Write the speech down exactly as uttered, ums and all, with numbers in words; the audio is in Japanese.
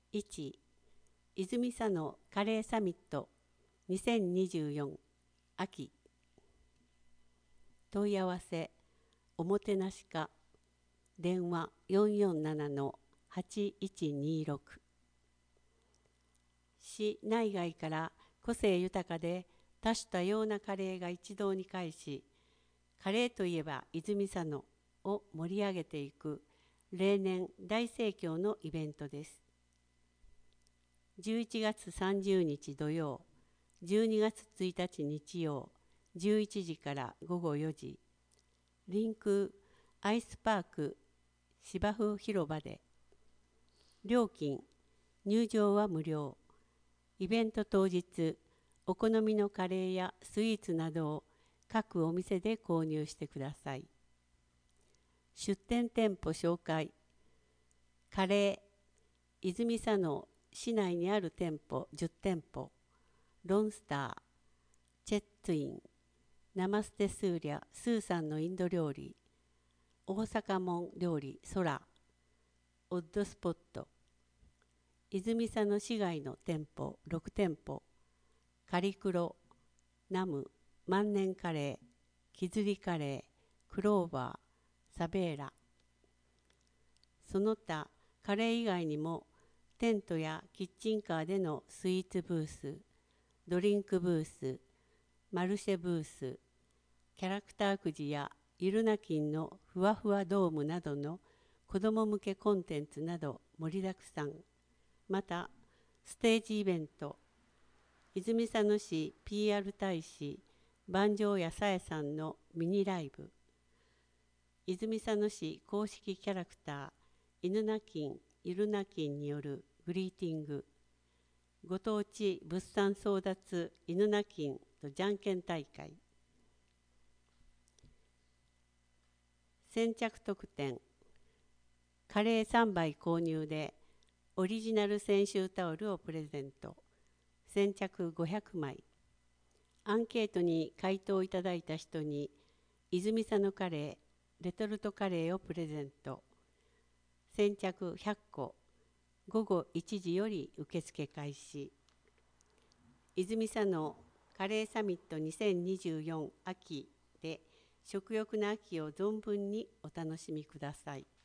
いち. 泉佐野カレーサミットにせんにじゅうよん秋。問い合わせおもてなし課電話 よんよんななのはちいちにろく。市内外から個性豊かで多種多様なカレーが一堂に会し、カレーといえば泉佐野を盛り上げていく例年大盛況のイベントです。じゅういちがつさんじゅうにち土曜、じゅうにがつついたち日曜、じゅういちじからごごよじ、リンクアイスパーク芝生広場で。料金、入場は無料。イベント当日、お好みのカレーやスイーツなどを各お店で購入してください。出店店舗紹介。カレー、泉佐野市内にある店舗じゅってんぽ、ロンスター、チェッツイン、ナマステスーリャスーさんのインド料理、大阪門料理空、オッドスポット、泉佐野市街の店舗ろくてんぽ、カリクロ、ナム、万年カレー、キズリカレー、クローバー、サベーラ。その他カレー以外にもテントやキッチンカーでのスイーツブース、ドリンクブース、マルシェブース、キャラクターくじやゆるな金のふわふわドームなどの子ども向けコンテンツなど盛りだくさん。またステージイベント、泉佐野市 ピーアール 大使万丈屋さえさんのミニライブ、泉佐野市公式キャラクター犬な金ゆるな金によるグリーティング、ご当地物産争奪犬な金とじゃんけん大会。先着特典、カレーさんばい購入でオリジナル泉州タオルをプレゼント。先着ごひゃくまい。アンケートに回答いただいた人に泉佐野カレーレトルトカレーをプレゼント。先着ひゃっこ、ごごいちじより受付開始。泉佐野カレーサミットにせんにじゅうよん秋で食欲の秋を存分にお楽しみください。